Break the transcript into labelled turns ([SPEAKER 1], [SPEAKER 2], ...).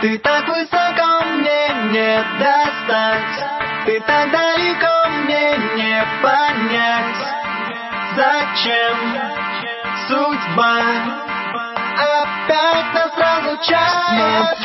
[SPEAKER 1] Ты так высоко, мне не достать. Ты так далеко, мне не понять. Зачем судьба опять нас разлучает?